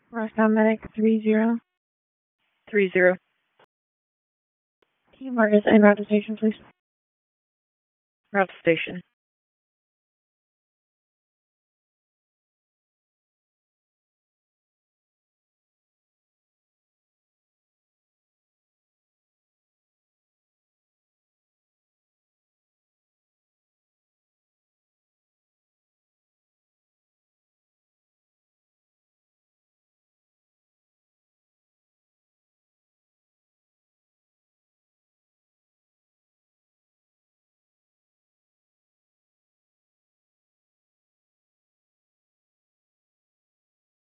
Roscoe Medic 30. 30. Team Marcus and route to station, please. Route to station.